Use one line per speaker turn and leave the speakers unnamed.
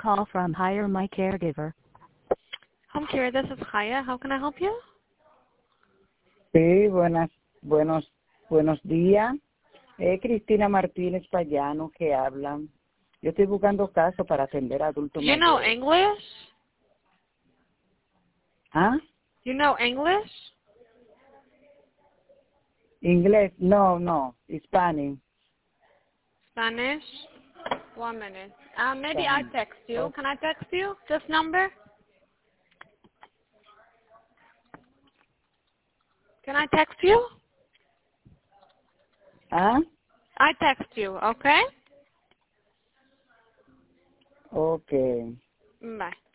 call from Hire My Caregiver.
Home Care, this is Haya. How can I help you?
Sí, buenos días. Cristina Martínez Payano que habla. Yo estoy buscando casos para atender a adultos
You know
mayores.
English?
¿Ah?
You know English?
Inglés, no, Hispanic.
Spanish? 1 minute. Maybe I
Spanish.
text you.
Okay.
Can I text you this number? Can I text you?
¿Ah?
I text you, okay?
Okay.
Bye.